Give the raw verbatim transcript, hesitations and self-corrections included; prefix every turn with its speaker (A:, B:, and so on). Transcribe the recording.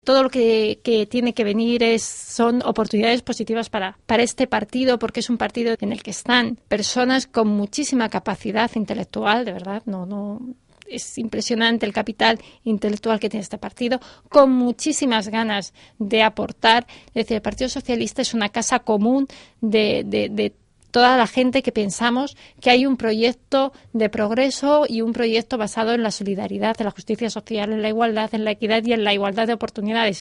A: Todo lo que, que tiene que venir es, son oportunidades positivas para, para este partido, porque es un partido en el que están personas con muchísima capacidad intelectual, de verdad, no, no, es impresionante el capital intelectual que tiene este partido, con muchísimas ganas de aportar. Es decir, el Partido Socialista es una casa común de, de, de toda la gente que pensamos que hay un proyecto de progreso y un proyecto basado en la solidaridad, en la justicia social, en la igualdad, en la equidad y en la igualdad de oportunidades.